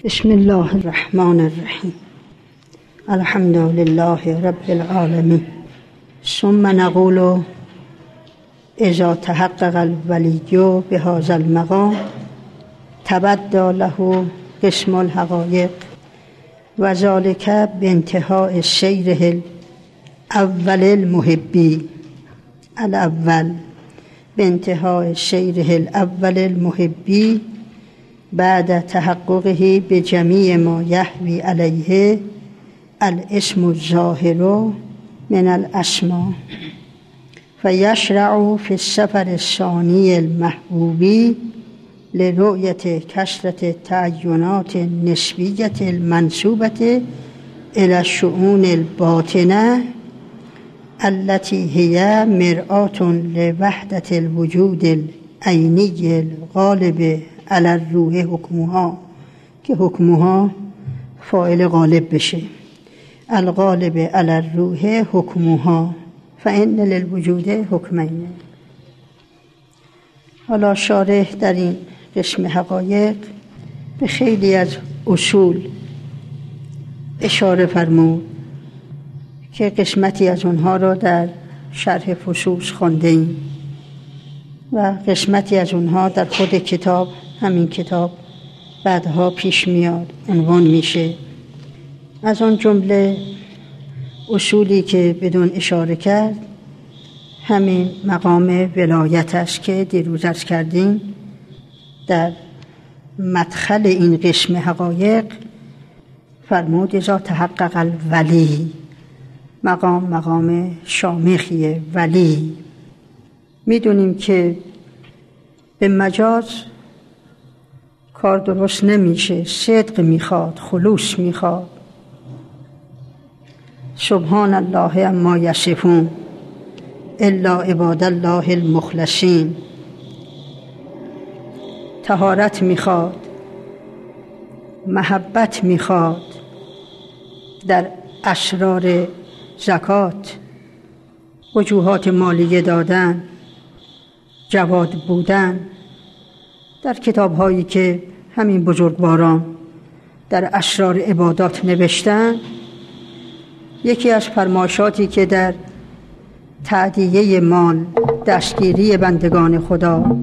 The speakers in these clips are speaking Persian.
بسم الله الرحمن الرحیم. الحمد لله رب العالمین. ثم نقول اذا تحقق الولی بهذا المقام تبدى له قسم الحقایق و ذلك بانتهاء سیره الاول المحبی الاول بانتهاء سیره الاول المحبی بعد تحققه بجمیع ما یحوی علیه الاسم الظاهر من الاسماء فیشرع فی السفر الثانی المحبوبی لرؤیة کثرة تعینات نسبیة المنسوبة إلى الشؤون الباطنة التي هي مرآة لوحدة الوجود العینی الغالب علی الروح حکمها، که حکمها فاعل غالب بشه، الغالب علی الروح حکمها فإن للوجود حکمین. حالا شارح در این قسم حقایق به خیلی از اصول اشاره فرمود که قسمتی از اونها را در شرح فصوص خوانده ایم و قسمتی از اونها در خود کتاب، همین کتاب بعدها پیش میاد، عنوان میشه. از آن جمله اصولی که بدون اشاره کرد همین مقام ولایت است که دیروز عرض کردیم در مدخل این قسم حقایق فرمود اذا تحقق الولی. مقام شامخیه، ولی. میدونیم که به مجاز کار درست نمیشه، صدق میخواد، خلوص میخواد. سبحان الله عما یصفون الا عباد الله المخلصین. طهارت میخواد، محبت میخواد، در اسرار زکات، وجوهات مالیه دادن، جواد بودن، در کتاب‌هایی که همین بزرگواران در اسرار عبادات نوشتن، یکی از فرمایشاتی که در تعدیه مال، دستگیری بندگان خدا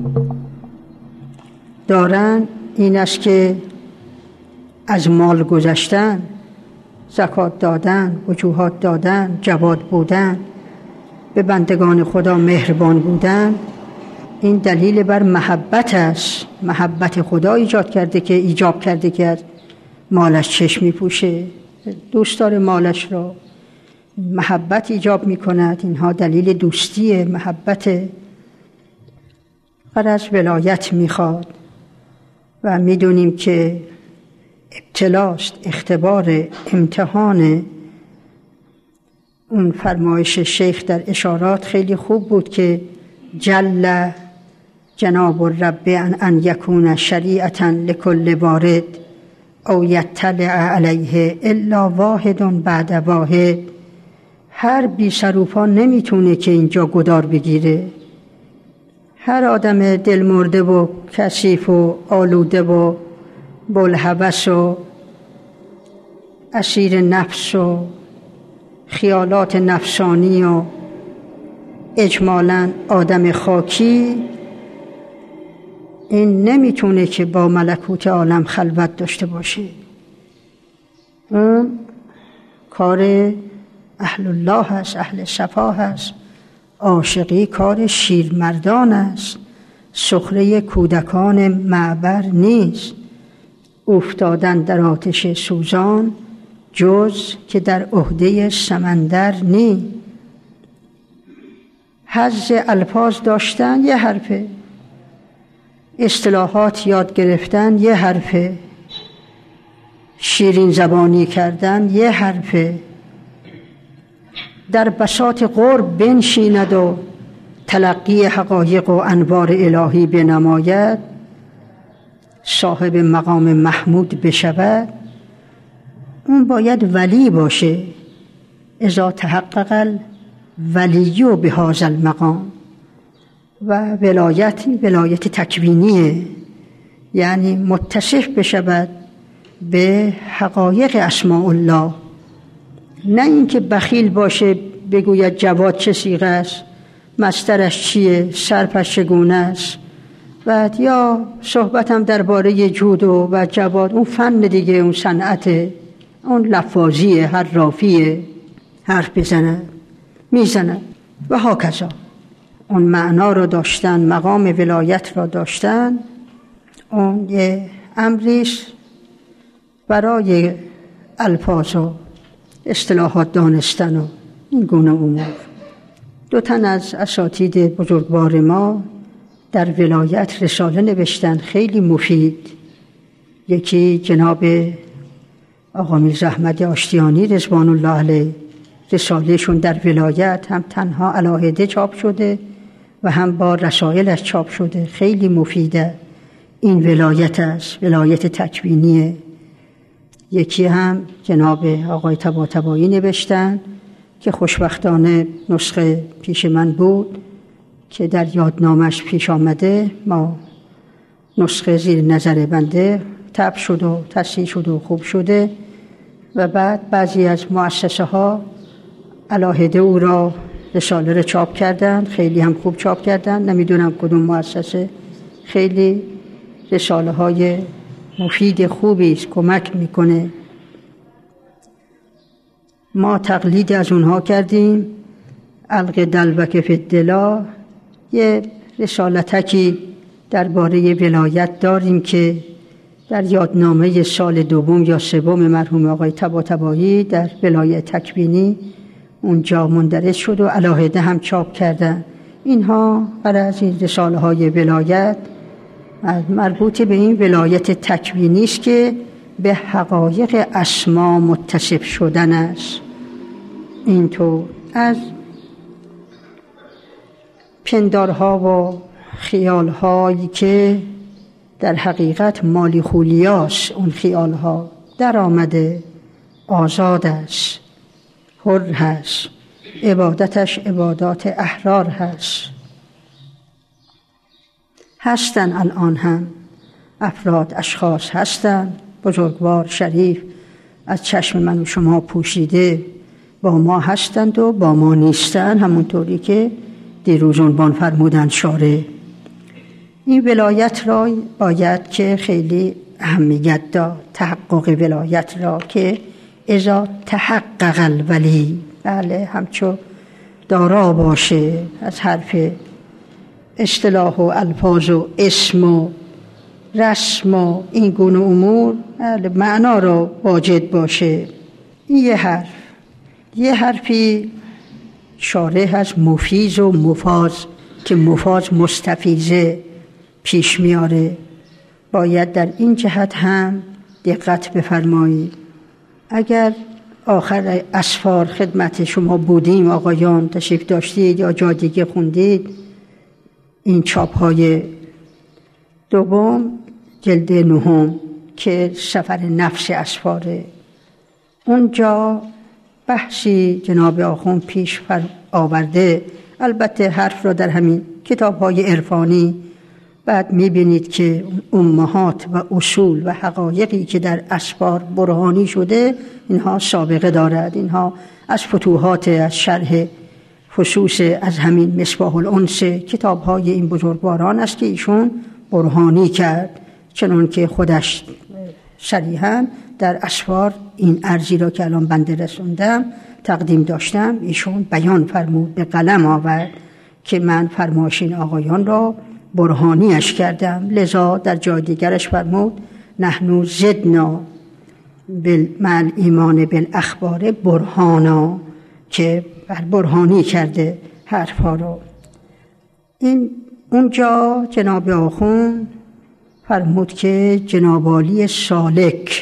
دارن این است که از مال گذشتن، زکات دادن، وجوهات دادن، جواد بودن، به بندگان خدا مهربان بودن، این دلیل بر محبت است. محبت خدا ایجاب کرده که از مالش چشم میپوشه، دوست داره مالش را، محبت ایجاب میکند. اینها دلیل دوستی، محبت. غرض ولایت میخواد و میدونیم که ابتلاست، اختبار، امتحان. اون فرمایش شیخ در اشارات خیلی خوب بود که جل جناب الرب ان یکون شریعتا لکل وارد او یطلع علیه الا واحد بعد واحد. هر بی سروپا نمیتونه که اینجا گدار بگیره. هر آدم دل مرده و کثیف و آلوده و بلهوس و اسیر نفس و خیالات نفسانی و اجمالاً آدم خاکی، این نمیتونه که با ملکوت عالم خلوت داشته باشه. اون کار اهل الله هست، اهل صفا هست. عاشقی کار شیرمردان است، سخره کودکان معبر نیست. افتادن در آتش سوزان جز که در عهده سمندر نیست. حظ الفاظ داشتن یه حرفه، اصطلاحات یاد گرفتن یه حرفه، شیرین زبانی کردن یه حرفه. در بساط قرب بنشیند و تلقی حقایق و انوار الهی بنماید، صاحب مقام محمود بشود. اون باید ولی باشه. اذا تحقق الولی بهذا المقام. و ولایت تکوینیه، یعنی متصف بشود به حقایق اسماء الله، نه اینکه بخیل باشه بگوید جواد چه صیغه است، مصدرش چیه، صرفش چگونه است، بعد یا صحبتم درباره جود و جواد، اون فن دیگه، اون صنعت، اون لفاظیه، هر رافیه حرف بزنه میزنه و هاکذا. اون معنا رو داشتن، مقام ولایت را داشتن، اون یه امریست برای الفاظ و اصطلاحات دانستن و این گونه امور. دو تن از اساتید بزرگوار ما در ولایت رساله نوشتن خیلی مفید. یکی جناب آقا میرزا احمد آشتیانی رضوان الله علیه، رسالهشون در ولایت هم تنها علاهده چاپ شده و هم با رسائلش چاپ شده، خیلی مفیده. این ولایت است، ولایت تکوینیه. یکی هم جناب آقای طباطبایی نوشتن که خوشبختانه نسخه پیش من بود که در یادنامش پیش آمده، ما نسخه زیر نظر بنده طبع شد و تصحیح شد و خوب شده و بعد بعضی از مؤسسه ها علاهده او را رساله را چاپ کردن، خیلی هم خوب چاپ کردن، نمیدونم کدوم مؤسسه. خیلی رساله های مفید خوبی است، کمک میکنه. ما تقلید از اونها کردیم. علق دلبک فی الدلا، یه رسالتکی درباره ولایت داریم که در یادنامه سال دوم یا سوم مرحوم آقای طباطبایی در ولایت تکوینی اونجا مندرج شد و علاهده هم چاپ کردن. اینها برای از این رساله های ولایت مربوط به این ولایت تکوینی است که به حقایق اسما متصف شدن است. اینطور از پندارها و خیالهایی که در حقیقت مالی خولیاست، اون خیالها در آمده، آزاد است، حر هست، عبادتش عبادات احرار هست. هستن الان هم افراد، اشخاص هستن بزرگوار شریف از چشم من و شما پوشیده، با ما هستند و با ما نیستن، همونطوری که دیروز عنوان فرمودن شارع. این ولایت را باید که خیلی اهمیت داد، تحقق ولایت را، که اذا تحقق الولی، بله همچو دارا باشه از حرف اصطلاح و الفاظ و اسم و رسم و این گونه امور، معنا را واجد باشه. این یه حرفی شارح هست مفیز و مفاز، که مفاز مستفیزه پیش میاره. باید در این جهت هم دقت بفرمایید. اگر آخر اسفار خدمت شما بودیم، آقایان تشریف داشتید یا جا دیگه خوندید، این چاپ های دوم جلد 9 که سفر نفس اسفاره، اونجا بحثی جناب آخوند پیش آورده، البته حرف را در همین کتاب های عرفانی. بعد میبینید که امهات و اصول و حقایقی که در اسفار برهانی شده، اینها سابقه دارد. اینها از فتوحات، از شرح فصوص، از همین مصباح الانس، کتاب های این بزرگواران است که ایشون برهانی کرد، چنان که خودش صریحاً در اسفار این ارزی را که الان بنده رسوندم تقدیم داشتم، ایشون بیان فرمود، به قلم آورد که من فرمایشین آقایان را برهانیش کردم. لذا در جای دیگرش فرمود نحن زدنا مع ایمان بالاخبار برهانا، که بر برهانی کرده حرفها رو. این اونجا جناب آخوند فرمود که جناب عالی سالک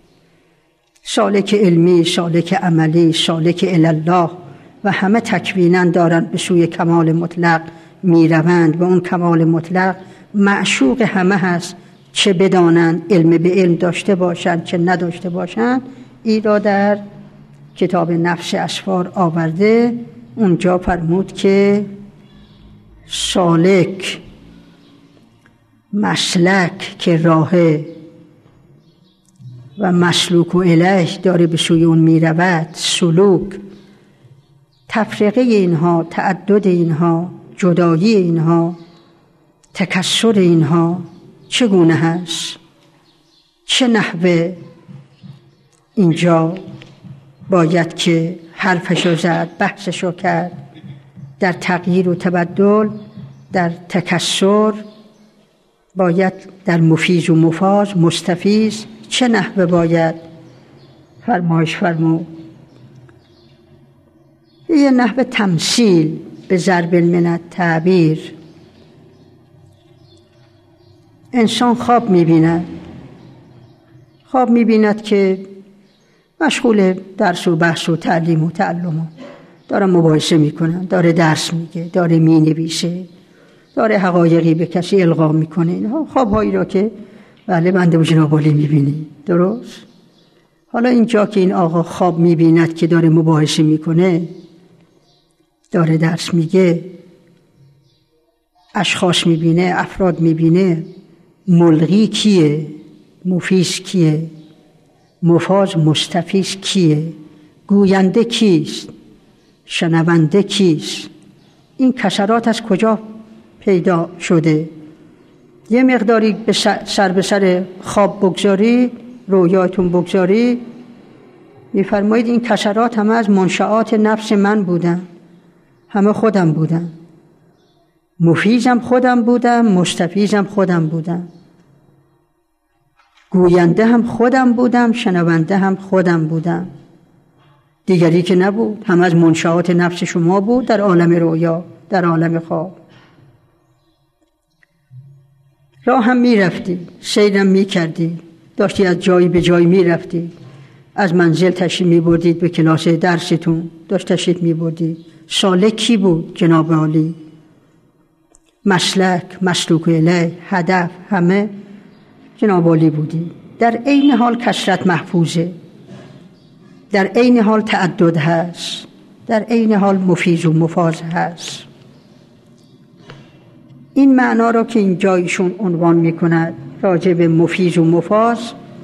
علمی، سالک عملی، سالک الله و همه تکویناً دارند به سوی کمال مطلق میروند و اون کمال مطلق معشوق همه هست، چه بدانند، علم به علم داشته باشند چه نداشته باشند. این را در کتاب نفس اسفار آورده. اونجا فرمود که سالک مسلک که راه و مسلوک و الیه داره به سوی اون میرود، سلوک، تفرقه اینها، تعدد اینها، جدایی اینها، تکثر اینها چگونه هست؟ چه نحوه اینجا باید که حرفشو زد، بحثشو کرد؟ در تغییر و تبدل، در تکثر، باید در مفیز و مفاز، مستفیز، چه نحوه باید فرمایش فرمود؟ یه نحوه تمثیل به ضرب من التعبیر. انسان خواب می‌بیند که مشغول درس و بحث و تعلیم و تعلم، داره مباحثه میکنه، داره درس میگه، داره مینویسه، داره حقایقی به کسی القا میکنه. اینها خوابهایی را که بله بنده و جناب عالی میبینی. درست؟ حالا اینجا که این آقا خواب میبیند که داره مباحثه میکنه، داره درس میگه، اشخاص میبینه، افراد میبینه، ملغی کیه؟ مفیز کیه؟ مفاز مستفیز کیه؟ گوینده کیست؟ شنونده کیست؟ این کسرات از کجا پیدا شده؟ یه مقداری به سر خواب بگذاری، رویاتون بگذاری، میفرمایید این کسرات همه از منشآت نفس من بودن، همه خودم بودم، مفیزم خودم بودم، مستفیزم خودم بودم، گوینده هم خودم بودم، شنونده هم خودم بودم، دیگری که نبود، همه از منشآت نفس شما بود در عالم رویا، در عالم خواب. راه هم میرفتی، سیرم میکردی، داشتی از جایی به جایی میرفتی، از منزل تشریف میبردید به کلاس درستون، داشت تشریف میبردید. سالک کی بود؟ جناب عالی. مسلک، مسلوک الیه، هدف، همه جناب عالی بودی. در عین حال کثرت محفوظه، در عین حال تعدد هست، در عین حال مفیز و مفاز هست. این معنا را که این جایشون عنوان میکند راجع به مفیز و مفاز،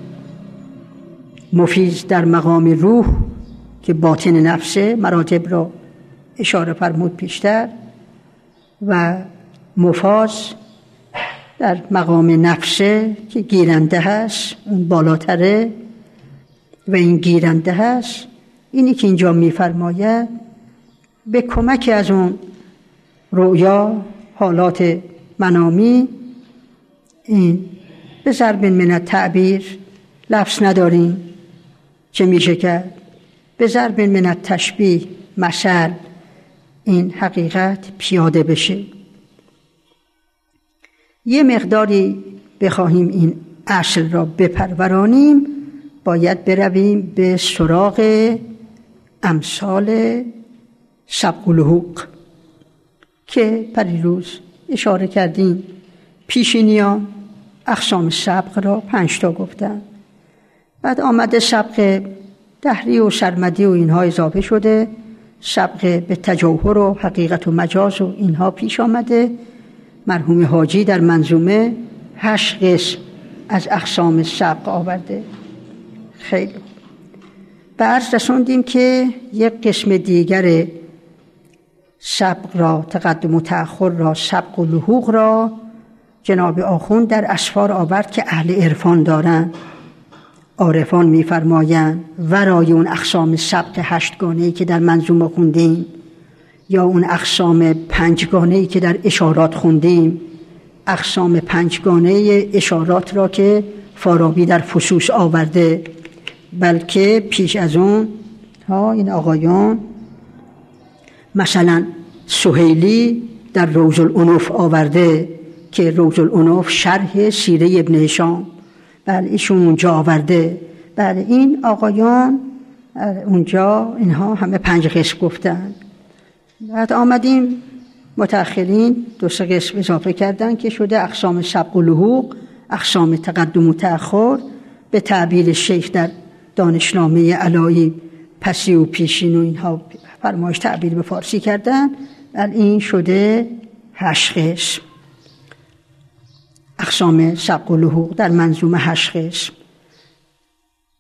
مفیز در مقام روح که باطن نفسه، مراتب را اشاره فرمود پیشتر، و مفاز در مقام نفسه که گیرنده هست، اون بالاتره و این گیرنده هست. اینی که اینجا میفرماید به کمک از اون رؤیا، حالات منامی، این به ضرب من التعبیر، لفظ نداریم چه میشه کرد، به ضرب من التشبیه، مثل، این حقیقت پیاده بشه. یه مقداری بخواهیم این اصل را بپرورانیم، باید برویم به سراغ امثال سبق الحقوق که پریروز اشاره کردیم. پیشینیان اقسام سبق را 5 تا گفتن، بعد آمده سبق دهری و سرمدی و اینها اضافه شده، سبق به تجوهر و حقیقت و مجاز و اینها پیش آمده. مرحوم حاجی در منظومه 8 قسم از اقسام سبق آورده. خیلی به عرض رسوندیم که یک قسم دیگر سبق را، تقدم و تأخر را، سبق و لحوق را جناب آخوند در اسفار آورد که اهل عرفان دارن. عارفان می‌فرمایند ورای اون اقسام سبق 8 گانه‌ای که در منظومه خوندیم، یا اون اقسام 5 گانه‌ای که در اشارات خوندیم، اقسام 5 گانه اشارات را که فارابی در فصوص آورده، بلکه پیش از اون این آقایان مثلا سهیلی در روض الانوف آورده که روض الانوف شرح سیره ابن هشام، بله ایشون اونجا آورده. بله این آقایان اونجا اینها همه 5 قسم گفتن. بعد آمدیم متأخرین 2-3 قسم اضافه کردن که شده اقسام سبق و لحوق، اقسام تقدم و تأخر، به تعبیر شیخ در دانشنامه علایی پسی و پیشین و اینها فرمایش تعبیر به فارسی کردن. بله این شده 8 قسم، اقسام سبق و لحوق در منظومه 8 قسم.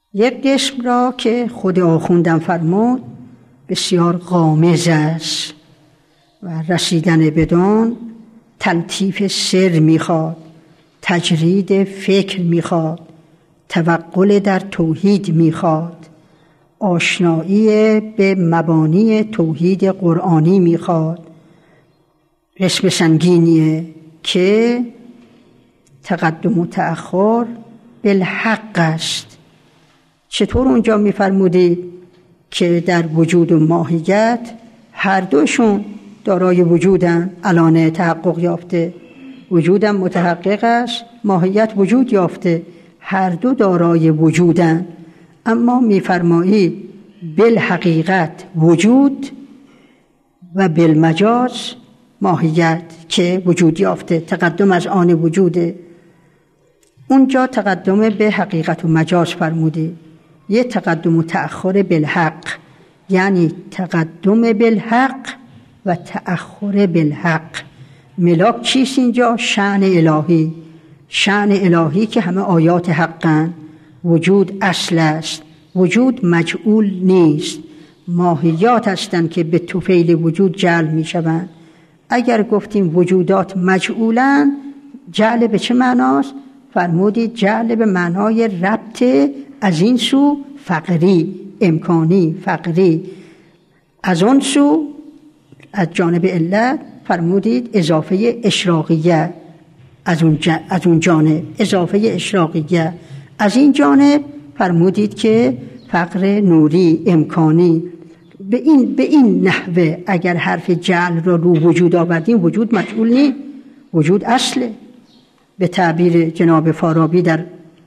یک قسم را که خود آخوندم فرمود بسیار غامض است و رسیدن بدان تلطیف سر میخواد، تجرید فکر میخواد، توقل در توحید میخواد، آشنایی به مبانی توحید قرآنی میخواد. قسم سنگینیه که تقدم و تأخر بالحق است. چطور اونجا میفرمودید که در وجود و ماهیت هر دوشون دارای وجودن، الان تحقق یافته، وجودم متحقق است، ماهیت وجود یافته، هر دو دارای وجودن. اما میفرمایید بالحقیقت وجود و بالمجاز ماهیت که وجود یافته، تقدم از آن وجوده. اونجا تقدم به حقیقت و مجاز فرموده، یه تقدم و تأخر بالحق، یعنی تقدم بالحق و تأخر بالحق. ملاک چیست اینجا؟ شأن الهی. شأن الهی که همه آیات حقن. وجود اصل است، وجود مجعول نیست، ماهیات هستند که به طفیل وجود جعل می شوند. اگر گفتیم وجودات مجعولن، جعل به چه معناست؟ فرمودید جعل به معنای ربط از این سو فقری، امکانی، فقری، از اون سو از جانب علت فرمودید اضافه اشراقیه، از اون جانب اضافه اشراقیه، از این جانب فرمودید که فقر نوری، امکانی. به این نحوه اگر حرف جعل را رو وجود آوردیم، وجود مجعول نیست، وجود اصله. به تعبیر جناب فارابی در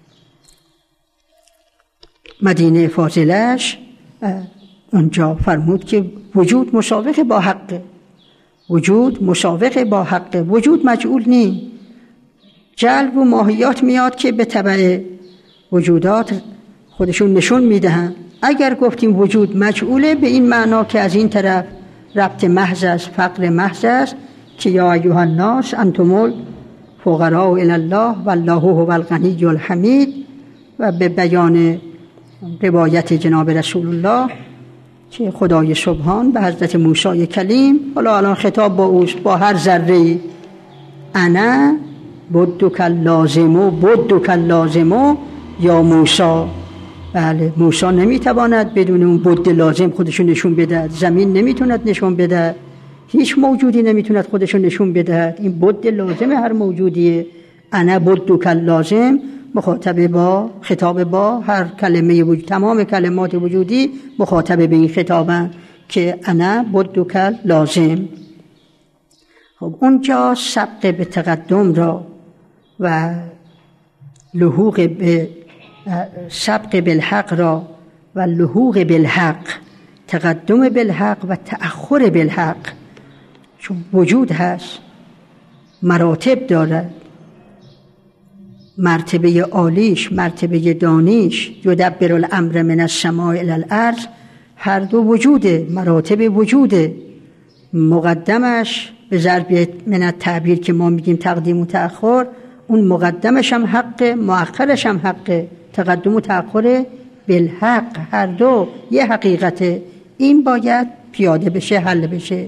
مدینه فاضلش اونجا فرمود که وجود مساوق با حقه، وجود مساوق با حقه، وجود مجعول نیست. جعل و ماهیات میاد که به تبع وجودات خودشون نشون میدهن. اگر گفتیم وجود مجعوله، به این معنا که از این طرف ربط محض است، فقر محض است که یا ایها الناس انتم الفقراء الی الله والله هو الغنی الحمید، و به بیان روایت جناب رسول الله که خدای سبحان به حضرت موسی کلیم، حالا الان خطاب با اوست، با هر ذره، انا بدک اللازم یا موسی. بله، موسی نمیتواند بدون اون بد لازم خودشون نشون بده، زمین نمیتوند نشون بده، هیچ موجودی نمیتوند خودشون نشون بده. این بد لازم هر موجودیه. انا بدک اللازم مخاطب با، خطاب با هر کلمه وجود، تمام کلمات وجودی مخاطب به این خطابن که انا بدک لازم. خب اونجا سبق به تقدم را و لحوق به سبق بالحق را و لحوق بالحق، تقدم بالحق و تأخر بالحق، چون وجود هست، مراتب دارد، مرتبه عالیش، مرتبه دانیش، یدبر الامر من السماء الی الارض، هر دو وجوده، مراتب وجوده. مقدمش به ضرب من التعبیر که ما میگیم تقدیم و تأخر، اون مقدمش هم حقه، مؤخرش هم حقه. تقدم و تأخر بالحق، هر دو یه حقیقته. این باید پیاده بشه، حل بشه.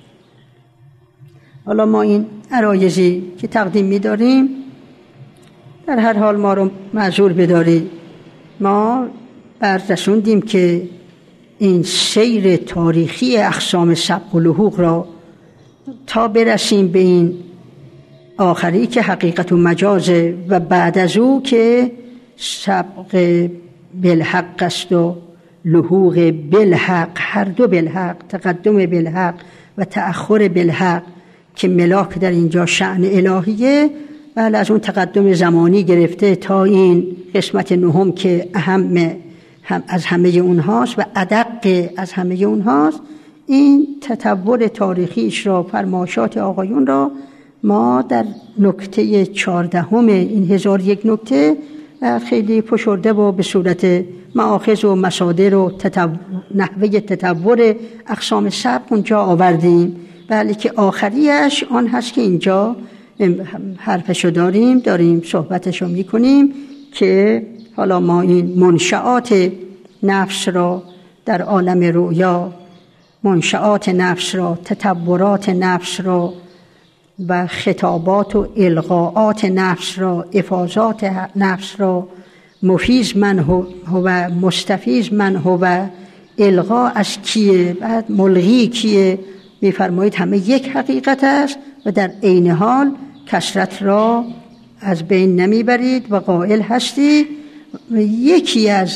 حالا ما این عرایضی که تقدیم می‌داریم، در هر حال ما رو معذور بدارید. ما بررسوندیم که این سیر تاریخی اقسام سبق و لحوق را تا برسیم به این آخری که حقیقت و مجازه و بعد از او که سبق بالحق است و لحوق بالحق، هر دو بالحق، تقدم بالحق و تأخر بالحق که ملاک در اینجا شأن الهیه. بله، از اون تقدم زمانی گرفته تا این قسمت نهم که اهم از همه اونهاست و ادق از همه اونهاست، این تطور تاریخیش را، فرمایشات آقایون را ما در نکته 14 این 1001 نکته خیلی فشرده و به صورت مآخذ و مصادر و نحوه تطور اقسام سبق اونجا آوردیم. بله که آخریش آن هست که اینجا حرفشو داریم صحبتشو میکنیم که حالا ما این منشآت نفس را در عالم رؤیا، منشآت نفس را، تطورات نفس را و خطابات و القاءات نفس را، افاضات نفس را، مفیز من هو و مستفیز من هو، القا از کیه، بعد ملغی کیه، میفرمایید همه یک حقیقت است و در عین حال کثرت را از بین نمیبرید و قائل هستی. یکی از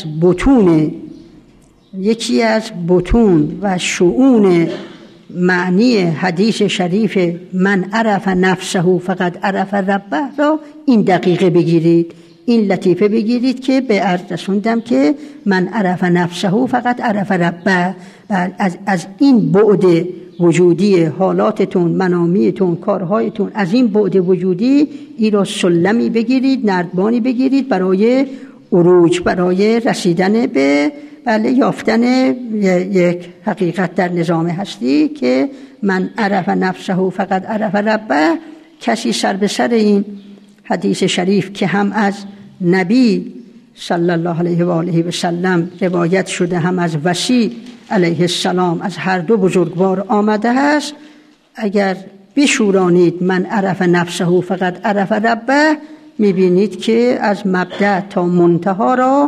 بطون و شؤون معنی حدیث شریف من عرف نفسه فقد عرف ربه را این دقیقه بگیرید، این لطیفه بگیرید که به عرض رسوندم که من عرف نفسه فقط عرف ربه. از این بعد وجودی حالاتتون، منامیتون، کارهایتون، از این بعد وجودی این را سلمی بگیرید، نردبانی بگیرید برای عروج، برای رسیدن به یافتن یک حقیقت در نظام هستی که من عرف نفسه فقط عرف ربه. کسی سر به سر این حدیث شریف که هم از نبی صلی الله علیه و آله و سلم روایت شده، هم از وصی علیه السلام، از هر دو بزرگوار آمده است، اگر بشورانید من عرف نفسه فقط عرف ربه، میبینید که از مبدأ تا منتها را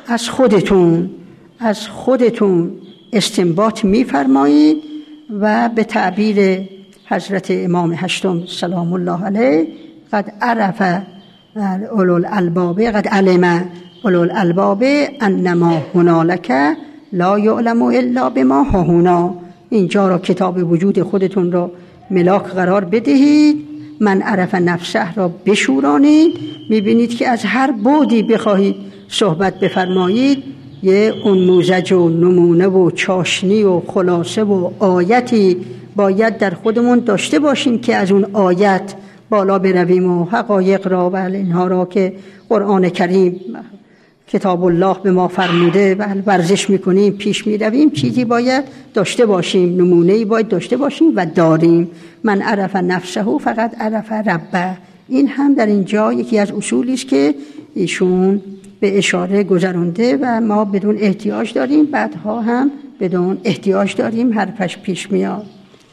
از خودتون استنباط میفرمایید و به تعبیر حضرت امام هشتم سلام الله علیه قد عرف اولو الالباب، قد علم اولو الالباب انما هنالک لا یعلم الا بما هاهنا. اینجا را کتاب وجود خودتون را ملاک قرار بدهید، من عرف نفسه را بشورانید، میبینید که از هر بعدی بخواهید صحبت بفرمایید یه انموزج و نمونه و چاشنی و خلاصه و آیتی باید در خودمون داشته باشیم که از اون آیت بالا برویم و حقایق را و اینها را که قرآن کریم کتاب الله به ما فرموده و ورزش میکنیم، پیش میرویم، چیزی باید داشته باشیم، نمونه‌ای باید داشته باشیم و داریم. من عرف نفسه فقط عرف ربه، این هم در اینجا یکی از اصولی است که ایشون به اشاره گذرانده و ما بدون احتیاج داریم، بعدها هم بدون احتیاج داریم، حرفش پیش میاد.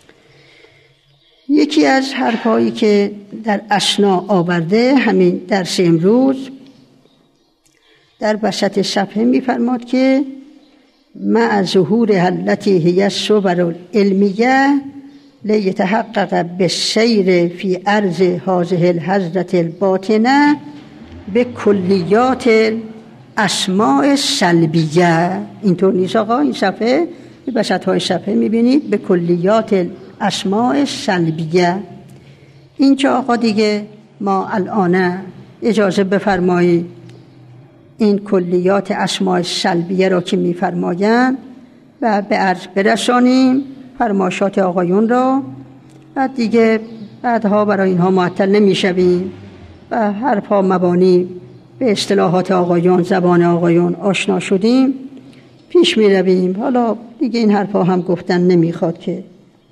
یکی از حرفایی که در اسنا آورده همین درس امروز در وسط صفحه میفرماد که مع ظهور التي هي الصور العلمیه لیتحقق بالسیر فی عرض هذه الحضرة الباطنه به کلیات اسماء السلبیه. اینطور نیست آقا، این صفحه وسط های صفحه میبینید به کلیات اسماء السلبیه. اینجا آقا دیگه ما الان اجازه بفرمایید این کلیات اسماء سلبیه را که میفرمایند و به عرض برسانیم فرمایشات آقایون را و دیگه بعدها برای اینها معطل نمیشویم و حرفا مبانی به اصطلاحات آقایون، زبان آقایون آشنا شدیم، پیش میرویم. حالا دیگه این حرفا هم گفتن نمیخواد که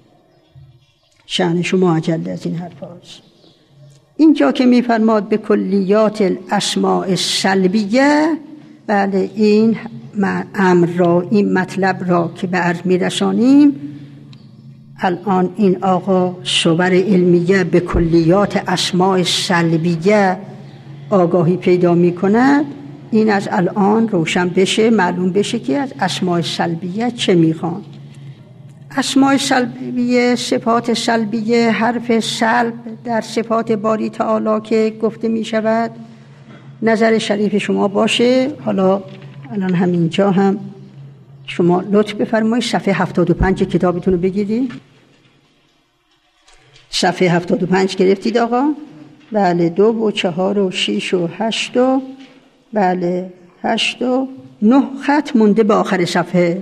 شأن شما عجله از این حرفاست. اینجا که میفرماد به کلیات الاسماء السلبیه، بله این امر را، این مطلب را که به عرض میرسانیم الان این آقا صور علمیه به کلیات اسماء سلبیه آگاهی پیدا میکند، این از الان روشن بشه، معلوم بشه که از اسماء سلبیه چه میخوان. اسماء سلبیه، صفات سلبیه، حرف سلب در صفات باری تعالی که گفته می شود، نظر شریف شما باشه. حالا الان همینجا هم شما لطف بفرمایید صفحه 75 کتابتون رو بگیرید. صفحه 75 گرفتید آقا؟ بله، 2 و 4 و 6 و 8 و بله 8 و 9 خط مونده به آخر صفحه.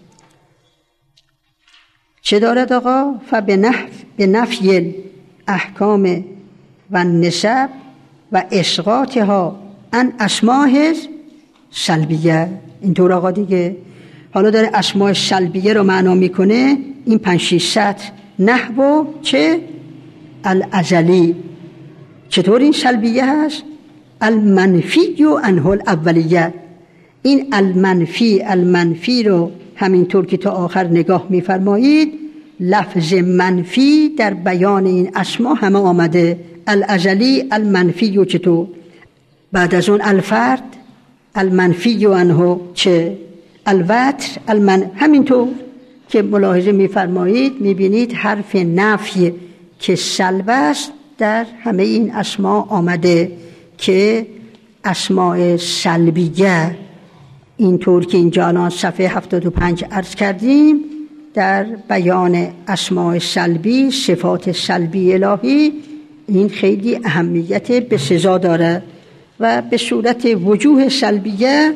چه دارد آقا؟ فبنفی احکام و نسب و اسقاطها عن اسماء سلبیه. اینطور آقا دیگه حالا داره اسماء سلبیه رو معنا میکنه. این 5-6 سطر نحو چه؟ الازلی. چطور این سلبیه هست؟ المنفی عنه الاولیت. این المنفی رو همینطور که تا آخر نگاه می‌فرمایید، لفظ منفی در بیان این اسما همه آمده. الازلی المنفی چطور؟ بعد از اون الفرد المنفی عنه چه؟ الوتر همینطور که ملاحظه می‌فرمایید می‌بینید حرف نفی که سلب است در همه این اسما آمده که اسماء سلبیه، اینطور که اینجا الان صفحه 75 عرض کردیم، در بیان اسماء سلبی، صفات سلبی الهی، این خیلی اهمیت به سزا داره و به صورت وجوه سلبیه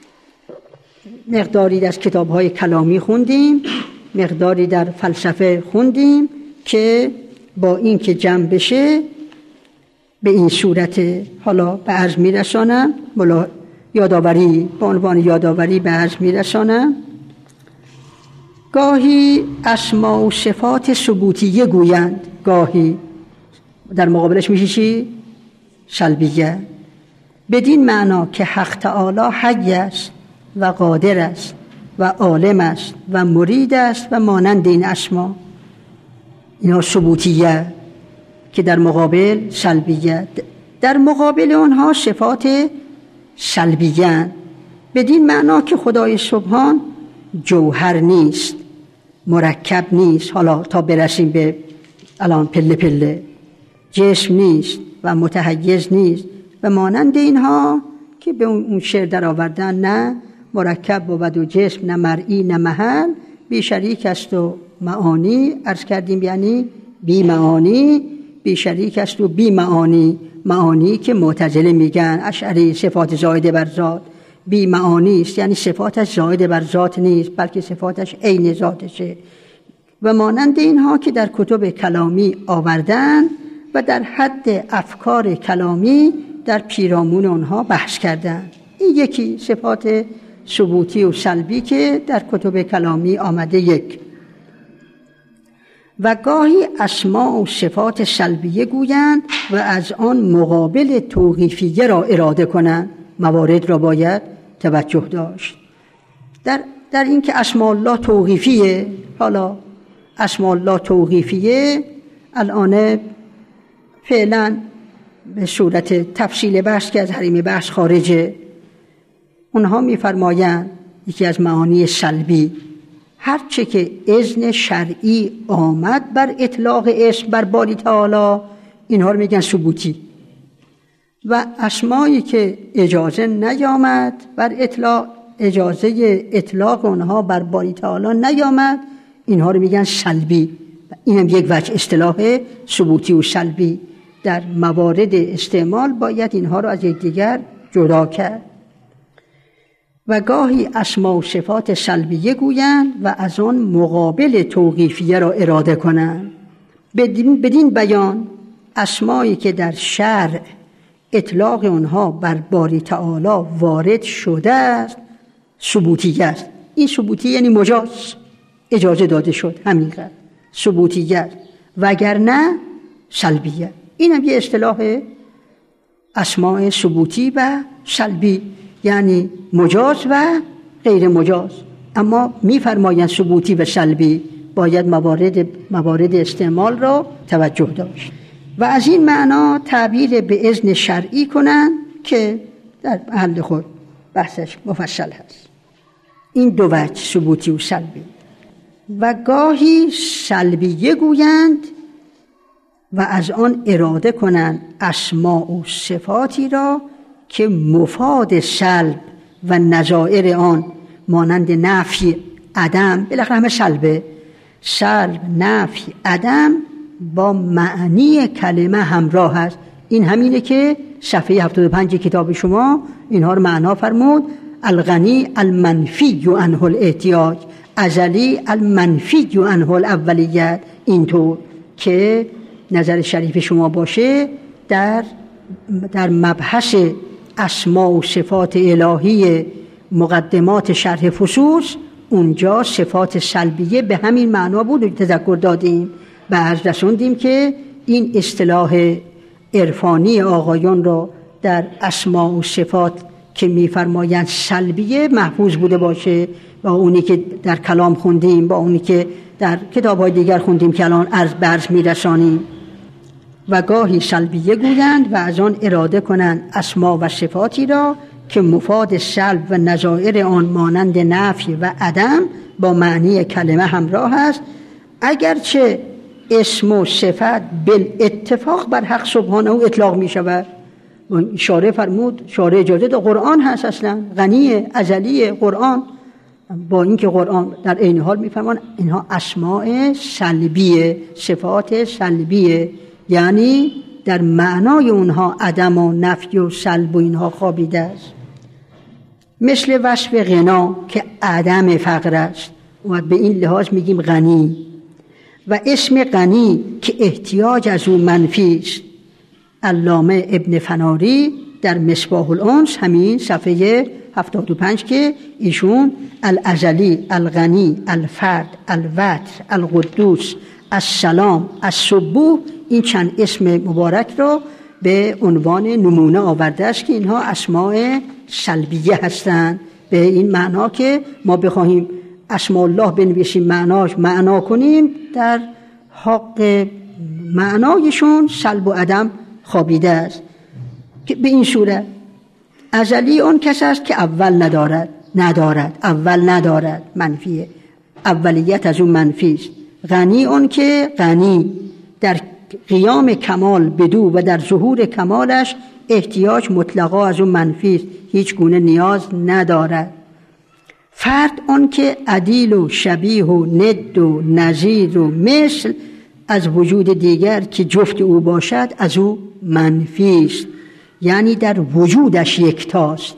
مقداری از کتاب‌های کلامی خوندیم، مقداری در فلسفه خوندیم که با این که جمع بشه به این صورت حالا به عرض میرسانم، یادآوری به عنوان یادآوری به عرض میرسانم. گاهی اسما و صفات ثبوتیه گویند، گاهی در مقابلش میشه چی؟ سلبیه. بدین معنا که حق تعالی حی است و قادر است و عالم است و مرید است و مانند این اسما، اینا ثبوتیه که در مقابل سلبیه. در مقابل اونها صفات سلبیه، بدین معنا که خدای سبحان جوهر نیست، مرکب نیست، حالا تا برسیم به الان پله پله، جسم نیست و متحیز نیست و مانند اینها که به اون شعر در آوردن، نه مرکب بود و جسم، نه مرئی نه محل، بی شریک است و معانی عرض کردیم، یعنی بی معانی، بی شریک است و بی معانی. معانی که معتزله میگن، اشعری صفات زائده بر ذات، بی معانی است یعنی صفاتش زائده بر ذات نیست بلکه صفاتش عین ذاتشه و مانند اینها که در کتب کلامی آوردن و در حد افکار کلامی در پیرامون آنها بحث کردن. این یکی صفات ثبوتی و سلبی که در کتب کلامی آمده. یک و گاهی اسماء و صفات سلبیه گویند و از آن مقابل توقیفیه را اراده کنند. موارد را باید توجه داشت. در این که اسماء الله توقیفیه، حالا اسماء الله توقیفیه الان فعلا به صورت تفصیل بحث که از حریم بحث خارجه، اونها میفرمایند یکی از معانی سلبی هرچه که اذن شرعی آمد بر اطلاق اسم بر باری تعالی، اینها رو میگن ثبوتی، و اسمایی که اجازه نیامد بر اجازه اطلاق اونها بر باری تعالی نیامد، اینها رو میگن سلبی. اینم یک وجه اصطلاح ثبوتی و سلبی. در موارد استعمال باید اینها رو از یکدیگر جدا کرد. و گاهی اسما و صفات سلبیه گویند و از آن مقابل توقیفیه را اراده کنند. بدین بیان اسمایی که در شرع اطلاق اونها بر باری تعالی وارد شده است ثبوتیه است. این ثبوتی یعنی مجاز، اجازه داده شد، همینقدر ثبوتیه است، وگرنه سلبیه. اینم یه اصطلاح اسماء ثبوتی و سلبی، یعنی مجاز و غیر مجاز. اما میفرمایند ثبوتی و سلبی باید موارد استعمال را توجه داشت و از این معنا تعبیر به اذن شرعی کنند که در محل خود بحثش مفصل هست. این دو وجه ثبوتی و سلبی. و گاهی سلبیه گویند و از آن اراده کنند اسماء و صفاتی را که مفاد سلب و نظائر آن مانند نفی، عدم، بالاخره همه سلبه، سلب، نفی، عدم با معنی کلمه همراه است. این همینه که صفحه 75 کتاب شما اینها رو معنا فرمود. الغنی المنفی عنه الاحتیاج، ازلی المنفی عنه الاولیت. اینطور که نظر شریف شما باشه در مبحث اسماء و صفات الهی مقدمات شرح فصوص، اونجا صفات سلبیه به همین معنا بود و تذکر دادیم. به عرض رسوندیم که این اصطلاح عرفانی آقایان را در اسما و صفات که میفرمایند سلبیه محفوظ بوده باشه، با اونی که در کلام خوندیم، با اونی که در کتاب‌های دیگر خوندیم که الان عرض برز میرسانیم. و گاهی سلبیه گویند و از آن اراده کنند اسما و صفاتی را که مفاد سلب و نظائر آن مانند نفی و عدم با معنی کلمه همراه است، اگرچه اسم و صفت بالاتفاق بر حق سبحانه اطلاق می شود. شارع فرمود، شارع اجازه ده، قرآن هست، اصلا غنی ازلی قرآن، با اینکه قرآن در عین حال می فرمان اینها اسماء سلبیه، صفات سلبیه، یعنی در معنای اونها عدم و نفی و سلب و اینها خوابیده است. مثل وصف غنا که عدم فقر است و به این لحاظ میگیم غنی، و اسم غنی که احتیاج از او منفی است. علامه ابن فناری در مصباح الانس همین صفحه 75 که ایشون الازلی، الغنی، الفرد، الوتر، القدوس، السلام، السبوح، این چند اسم مبارک را به عنوان نمونه آورده است که اینها اسماء سلبیه هستند، به این معنا که ما بخواهیم اسماء الله بنویسیم معناش معنا کنیم، در حق معنایشون سلب و عدم خوابیده است. که به این صورت ازلی اون کس است که اول اول ندارد، منفیه، اولیت از اون منفی است. غنی اون که غنی در قیام کمال بدو و در ظهور کمالش احتیاج مطلقا از اون منفی است، هیچ گونه نیاز ندارد. فرد اون که عدیل و شبیه و ند و نظیر و مثل از وجود دیگر که جفت او باشد از او منفی است، یعنی در وجودش یکتاست.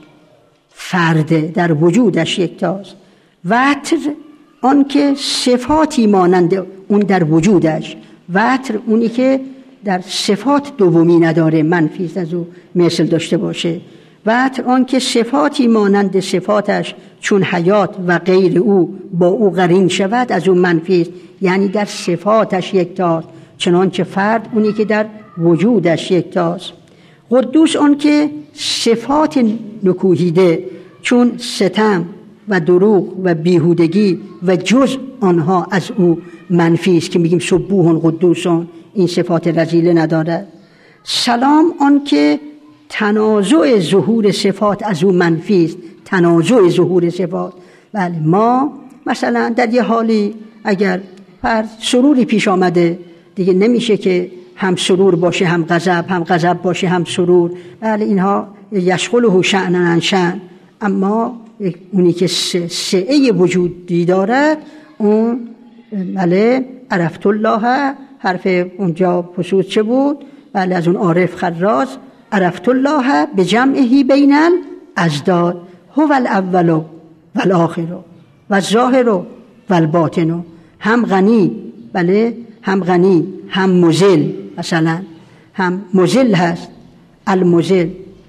فرد در وجودش یکتاست. وتر آن که صفاتی مانند اون در وجودش، وتر اونی که در صفات دومی نداره، منفی است از او مثل داشته باشه. وتر آن که صفاتی مانند صفاتش چون حیات و غیر او با او قرین شود از اون منفی است، یعنی در صفاتش یکتاست، چنانچه فرد اونی که در وجودش یکتاست. قدوس آن که صفات نکوهیده چون ستم و دروغ و بیهودگی و جز آنها از او منفی است که میگیم سبوح قدوسون، این صفات رذیله ندارد. سلام آن که تنازع ظهور صفات از او منفی است، تنازع ظهور صفات. بله، ما مثلا در یه حالی اگر سروری پیش آمده دیگه نمیشه که هم سرور باشه هم غضب، هم غضب باشه هم سرور. بله، اینها یشغله شأن عن شأن. اما اونی که سعه وجودی دارد اون بله عرفت الله، حرف اونجا خصوص چه بود؟ بله از اون عارف خراز، عرفت الله به جمعه بین الازداد هو الاول و الاخر و الظاهر و الباطن. هم غنی، بله هم غنی، هم مذل، مثلا هم مذل هست، المذل،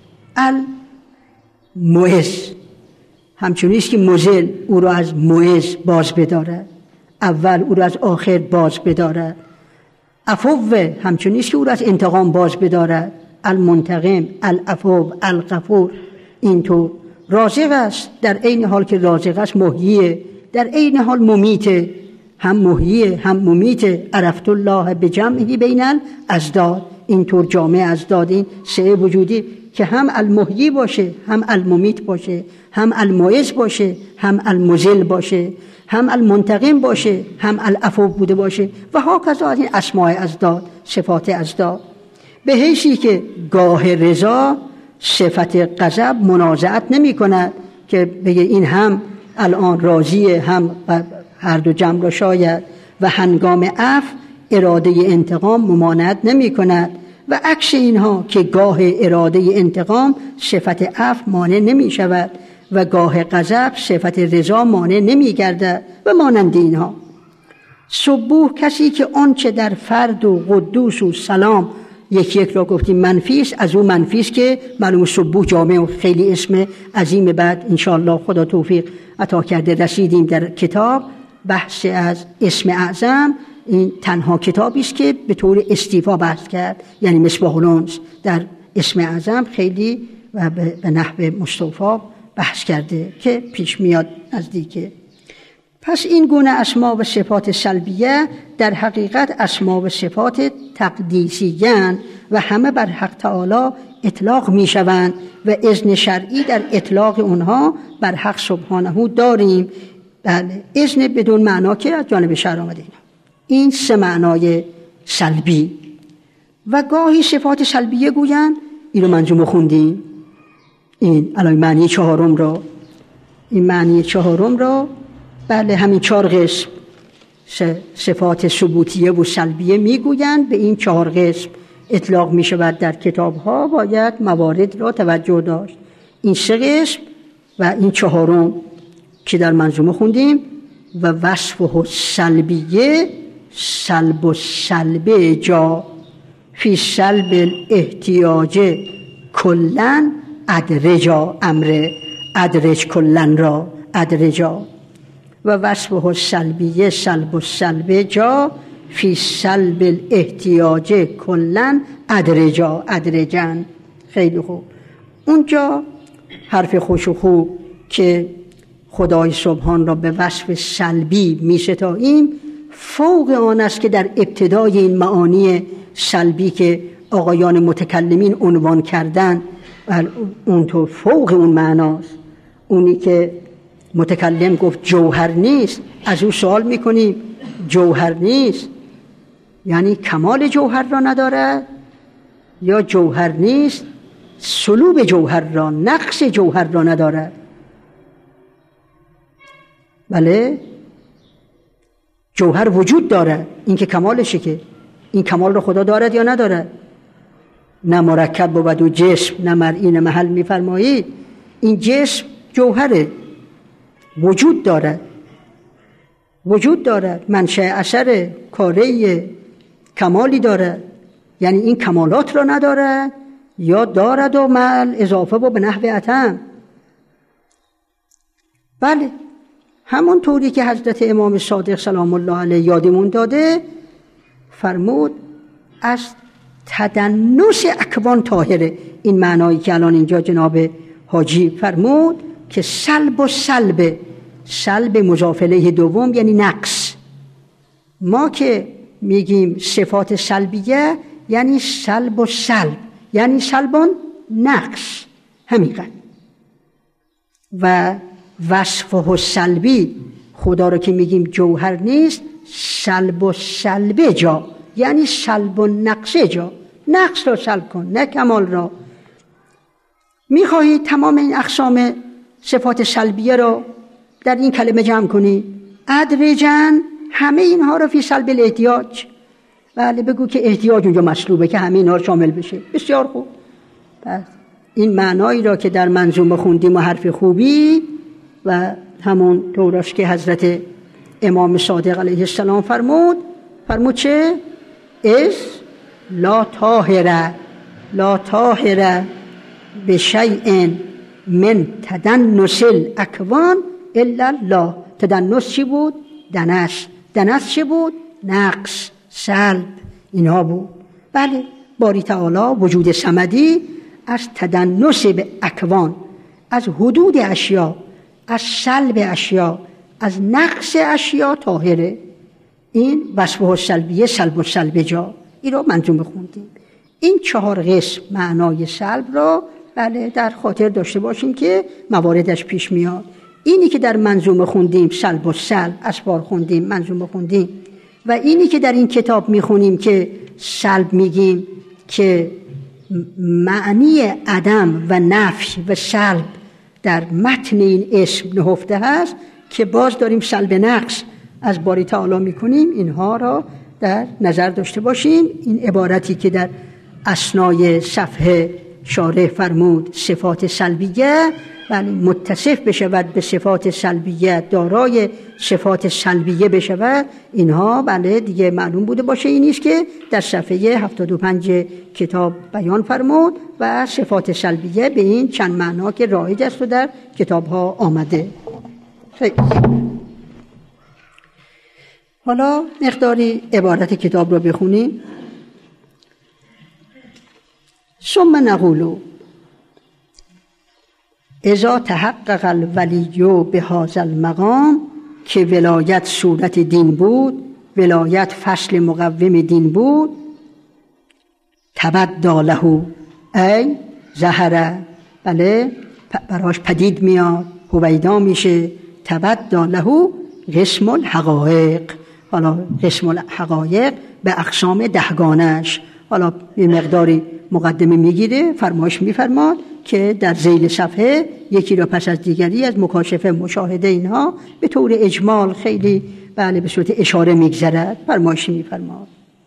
المعز، همچنینست که مذل او را از معز باز بدارد، اول او را از آخر باز بدارد. عفو همچنینست که او را از انتقام باز بدارد، المنتقم، العفو، الغفور. اینطور رازق است، در عین حال که رازق است محییه، در عین حال ممیته، هم محییه هم ممیته. عرفت الله به جمعه بین الازداد، اینطور جامع ازداد، این سه وجودی که هم المحیی باشه، هم الممیت باشه، هم المعز باشه، هم المذل باشه، هم المنتقم باشه، هم العفو بوده باشه و هاکذا از این اسماء ازداد، صفات ازداد. به حیثی که گاه رضا صفت غضب منازعت نمی کند که بگه این هم الان راضیه هم هر دو جمع را شاید، و هنگام عفو اراده انتقام ممانعت نمی کند، و عکس اینها که گاه اراده انتقام صفت عفو مانع نمی شود و گاه غضب صفت رضا مانع نمی گردد و مانند اینها. سبوح کسی که آنچه در فرد و قدوس و سلام یک را گفتیم منفی است، از اون منفی است که معلوم سبوح جامع و خیلی اسم عظیم. بعد انشاءالله خدا توفیق عطا کرده رسیدیم در کتاب بحث از اسم اعظم. این تنها کتابی است که به طور استیفا بحث کرد، یعنی مصباح الانس در اسم اعظم خیلی و به نحو مستوفی بحث کرده که پیش میاد نزدیکه. پس این گونه اسما و صفات سلبیه در حقیقت اسما و صفات تقدیسیه و همه بر حق تعالی اطلاق می شوند و اذن شرعی در اطلاق اونها بر حق سبحانه داریم. بله، اذن بدون معنا که از جانب شرع آمده. این سه معنای سلبی. و گاهی صفات سلبیه گویند، این رو منظومه خوندیم، این الان معنی چهارم را، این معنی چهارم را، بله همین 4 قسم صفات ثبوتیه و سلبیه میگویند. به این 4 قسم اطلاق می شود در کتاب ها، باید موارد را توجه داشت. این 3 قسم و این 4م که در منظومه خوندیم. و وصفه سلبیه سلب و سلبه جا فی سلب الاحتیاج کلن ادرجا، امر ادرج کلن را ادرجا. و وصفه سلبیه سلب و سلبه جا فی سلب الاحتیاج کلن ادرجا، ادرجن. خیلی خوب. اونجا حرف خوش و خوب که خدای سبحان را به وصف سلبی می ستاییم، فوق آن است که در ابتدای این معانی سلبی که آقایان متکلمین عنوان کردن، اون تو فوق اون معناست. اونی که متکلم گفت جوهر نیست، از او سوال میکنیم جوهر نیست یعنی کمال جوهر را نداره، یا جوهر نیست سلوب جوهر را، نقص جوهر را نداره؟ بله، جوهر وجود داره، این که کمالشه. که این کمال رو خدا دارد یا نداره؟ نه مرکب بود و جسم نه مرئی نه محل میفرمایید. این جسم جوهره، وجود دارد، وجود دارد، منشأ اثر کاره، کمالی دارد. یعنی این کمالات را ندارد یا دارد و مل اضافه و به نحو اتم. بله، همون طوری که حضرت امام صادق سلام الله علیه یادمون داده، فرمود از تدنس اکوان طاهره. این معنایی که الان اینجا جناب حاجی فرمود که سلب و سلب، سلب مضاف الیه دوم یعنی نقص. ما که میگیم صفات سلبیه یعنی سلب و سلب، یعنی سلبان نقص، همینقدر. و وصفه سلبی، خدا رو که میگیم جوهر نیست، سلب و سلبه جا، یعنی سلب و نقص جا، نقص را سلب کن نه کمال را. میخواهید تمام این اقسام صفات سلبیه را در این کلمه جمع کنی؟ ادرجن همه اینها را فی سلب الاحتیاج. بله، بگو که احتیاج اونجا مطلوبه که همه اینها شامل بشه. بسیار خوب. پس این معنایی را که در منظومه خوندیم و حرف خوبی و همون طوراش که حضرت امام صادق علیه السلام فرمود چه؟ از لا طاهره به شیء من تدنس الاکوان الا الله. تدنس چی بود؟ دنس چی بود؟ نقص، سلب، اینها بود. بله، باری تعالی وجود صمدی از تدنس به اکوان، از حدود اشیا، از سلب اشیا، از نقص اشیا طاهره. این وصفه سلبیه سلب و سلب جا. این رو منظومه خوندیم. این 4 قسم معنای سلب را بله در خاطر داشته باشیم که مواردش پیش میاد. اینی که در منظومه خوندیم سلب و سلب، اسبار خوندیم، منظومه خوندیم، و اینی که در این کتاب میخونیم که سلب میگیم که معنی عدم و نفی و سلب در متن این اسم نهفته هست، که باز داریم سلب نقص از باری تعالی میکنیم. اینها را در نظر داشته باشیم. این عبارتی که در اثنای صفحه شارح فرمود صفات سلبیه، ولی متصف بشود به صفات سلبیه، دارای صفات سلبیه بشود، اینها بله دیگه معلوم بوده باشه. این نیست که در صفحه 75 کتاب بیان فرمود و صفات سلبیه به این چند معنا که رایج است و در کتاب ها آمده. خیلی. حالا مقداری عبارت کتاب رو بخونیم. ثم نقول اذا تحقق الولی بهذا المقام، که ولایت صورت دین بود، ولایت فصل مقوم دین بود، تبدی له ای ظهر، بله براش پدید میاد، هویدا میشه، تبدی له قسم الحقایق. حالا قسم الحقایق به اقسام دهگانش، حالا یه مقداری مقدمه میگیره، فرمایش میفرماد که در ذیل صفحه یکی را پس از دیگری از مکاشفه، مشاهده، اینها به طور اجمال خیلی بله به صورت اشاره میگذرد، فرمایش میفرماد.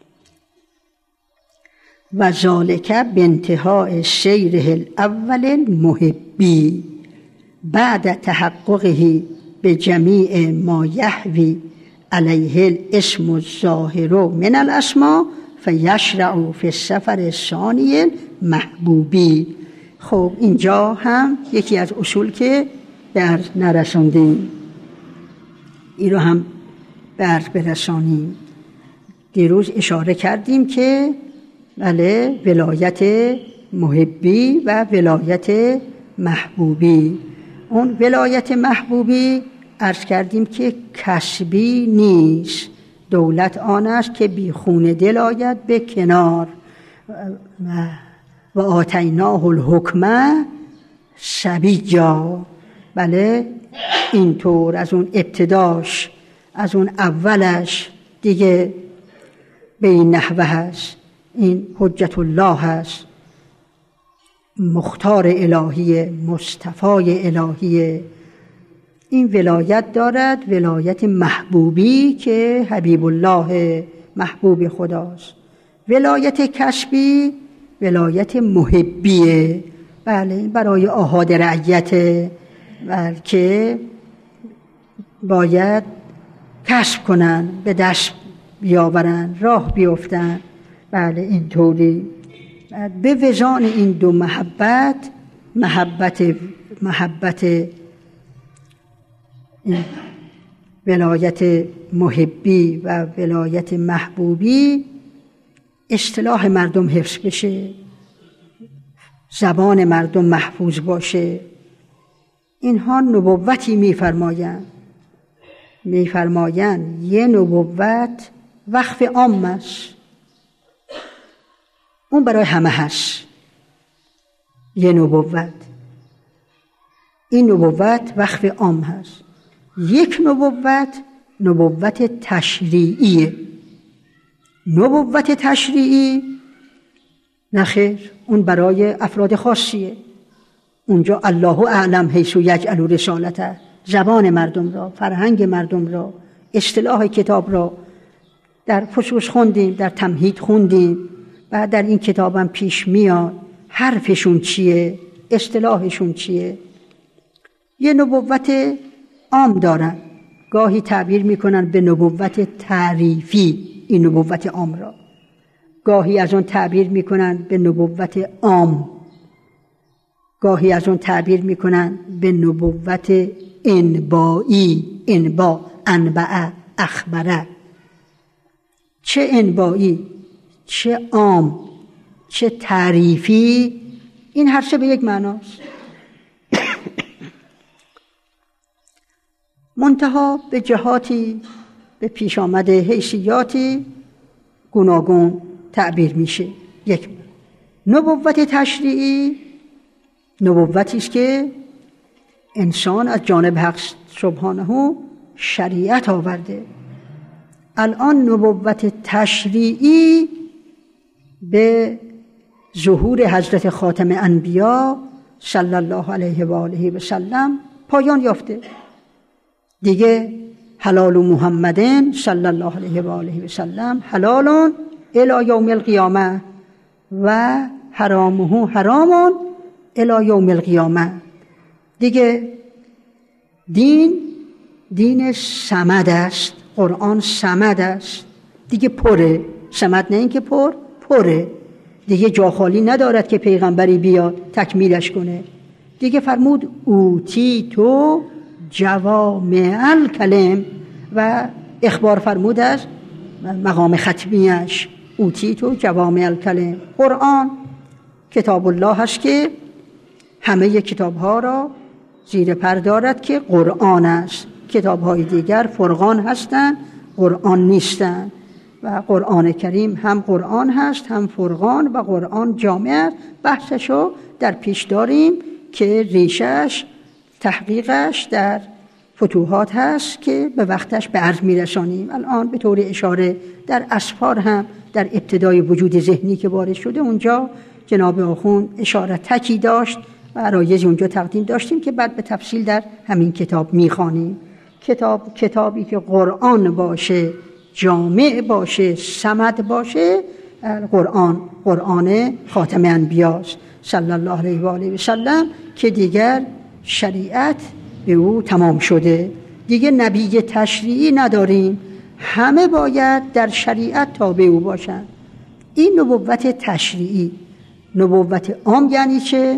و ذالک بانتهاء سیره الاول المحبی بعد تحققه به جمیع ما یحوی علیه الاسم الظاهر من الاسماء فیشرع فی السفر الثانی محبوبی. خب اینجا هم یکی از اصول که در نرساندیم، این رو هم برسانیم. دیروز اشاره کردیم که بله ولایت محبی و ولایت محبوبی، اون ولایت محبوبی عرض کردیم که کسبی نیست، دولت آن است که بی خون دل آید به کنار. و آتیناه الحکمه صبیا، بله اینطور از اون ابتداش، از اون اولش دیگه به این نحوه هست. این حجت الله هست، مختار الهی، مصطفی الهی. این ولایت دارد، ولایت محبوبی که حبیب الله، محبوب خداست. ولایت کسبی ولایت محبیه، بله برای آحاد رعیت، که باید کسب کنن، به دست بیاورن، راه بیفتن، بله اینطوری. به وزان این دو محبت ولایت محبی و ولایت محبوبی اصطلاح مردم حفظ بشه، زبان مردم محفوظ باشه. اینها نبوتی میفرمایند یه نبوت وقف عام است، اون برای همه هست. یه نبوت، این نبوت وقف عام هست. یک نبوت تشریعیه. نبوت تشریعی نخیر، اون برای افراد خاصیه. اونجا الله اعلم حیث یجعل رسالته، زبان مردم را، فرهنگ مردم را، اصطلاح کتاب را در فصوص خوندیم، در تمهید خوندیم، بعد در این کتابم پیش میاد حرفشون چیه، اصطلاحشون چیه. یه نبوت عام دارن، گاهی تعبیر میکنن به نبوت تعریفی این نبوت عام را، گاهی از اون تعبیر میکنن به نبوت عام، گاهی از اون تعبیر میکنن به نبوت انبائی، انبا، انبع، اخبره. چه انبائی، چه عام، چه تعریفی، این هر سه به یک معناست. منتها به جهاتی، به پیش آمده حیثیاتی گوناگون تعبیر میشه. یک نبوت تشریعی نبوتی است که انسان از جانب حق سبحانه شریعت آورده. الان نبوت تشریعی به ظهور حضرت خاتم انبیا صلی الله علیه و آله و سلم پایان یافته. دیگه حلال محمدin صلی الله علیه و آله و سلم حلال الی یوم القیامه و حرامه حرام الی یوم القیامه. دیگه دین صمد است، قرآن صمد است، دیگه پره. صمد نه این که پره، دیگه جا خالی ندارد که پیغمبری بیاد تکمیلش کنه. دیگه فرمود اوتی تو جوامع الکلم و اخبار فرمود از مقام ختمیش اوتی تو جوامع الکلم. قرآن کتاب الله هست که همه کتاب ها را زیر پر دارد که قرآن است. کتاب های دیگر فرقان هستند، قرآن نیستند. و قرآن کریم هم قرآن هست، هم فرقان و قرآن جامع. بحثشو در پیش داریم که ریشش، تحقیقش در فتوحات هست که به وقتش به عرض میرسانیم. الان به طور اشاره در اسفار هم در ابتدای وجود ذهنی که وارد شده اونجا جناب آخوند اشاره تکی داشت و عرایضی اونجا تقدیم داشتیم که بعد به تفصیل در همین کتاب میخوانیم. کتابی که قرآن باشه، جامع باشه، صمد باشه، قرآن خاتم انبیاست صلی الله علیه و آله و سلم که دیگر شریعت به او تمام شده. دیگه نبی تشریعی نداریم، همه باید در شریعت تابع او باشند. این نبوت تشریعی. نبوت عام یعنی چه؟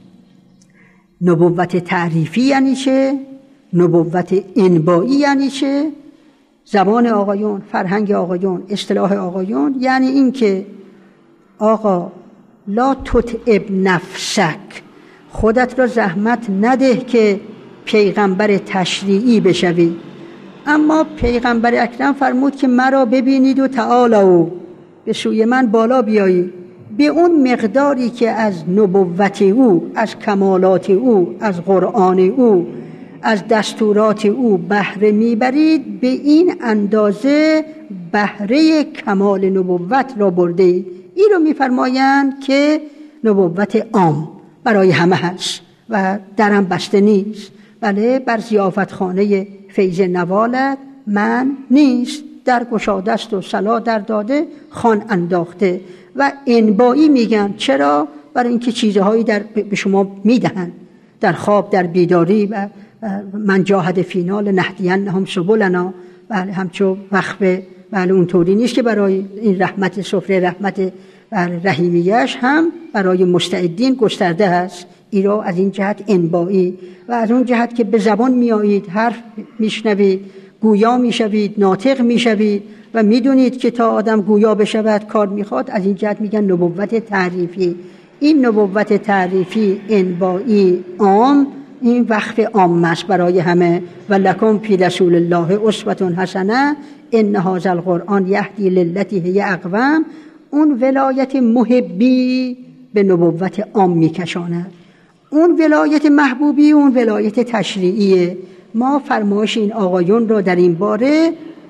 نبوت تعریفی یعنی چه؟ نبوت انبایی یعنی چه؟ زبان آقایون، فرهنگ آقایون، اصطلاح آقایون یعنی این که آقا لا تتعب نفسک، خودت را زحمت نده که پیغمبر تشریعی بشوی. اما پیغمبر اکرم فرمود که مرا ببینید و تعالوا، به سوی من بالا بیایید، به اون مقداری که از نبوت او، از کمالات او، از قرآن او، از دستورات او بهره میبرید، به این اندازه بهره کمال نبوت را برده اید. این رو میفرمایند که نبوت عام برای همه هست و درم بسته نیست. بله، بر ضیافتخانه فیض نوالت من نیست، در گشاده است و صلا در داده خوان انداخته. و انبایی میگن. چرا؟ برای اینکه چیزهایی به شما میدهن در خواب، در بیداری. و من جاهد فینال نهدینهم سبلنا، بله همچو وقفه. بله اونطوری نیست که برای این رحمت سفره رحمت رحیمیش هم برای مستعدین گسترده هست. این را از این جهت انبایی و از اون جهت که به زبان میایید، حرف میشنوید، گویا میشوید، ناطق میشوید و میدونید که تا آدم گویا بشود کار میخواد. از این جهت میگن نبوت تعریفی. این نبوت تعریفی انبایی عام، این وقف عام است برای همه. و لکم فی رسول الله اسوة حسنه ان هذا القرآن یهدی للتی هی اقوم. اون ولایت محبی به نبوت عام میکشاند. اون ولایت محبوبی اون ولایت تشریعیه. ما فرمایش این آقایون را در این باره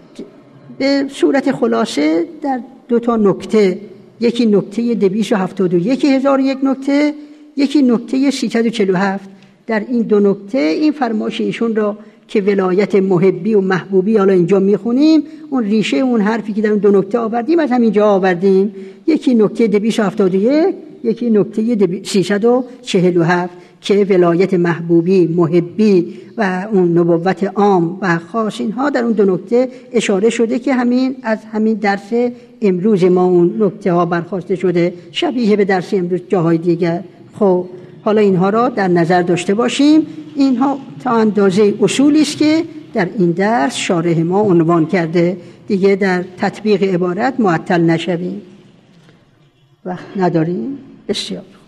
به صورت خلاصه در 2 نکته، یکی نکته 271,001 نکته، یکی نکته 347. در این 2 نکته این فرمایش ایشون را که ولایت محبی و محبوبی حالا اینجا میخونیم، اون ریشه اون حرفی که در اون 2 نکته آوردیم از همینجا آوردیم. یکی نکته 271، یکی نکته 347 که ولایت محبوبی، محبی و اون نبوت عام و خاص، اینها در اون 2 نکته اشاره شده که از همین درس امروز ما اون نکته ها برخواسته شده، شبیه به درس امروز جاهای دیگر. خب حالا اینها را در نظر داشته باشیم. اینها تا اندازه اصولی است که در این درس شارح ما عنوان کرده. دیگه در تطبیق عبارت معطل نشویم. وقت نداریم. بسیار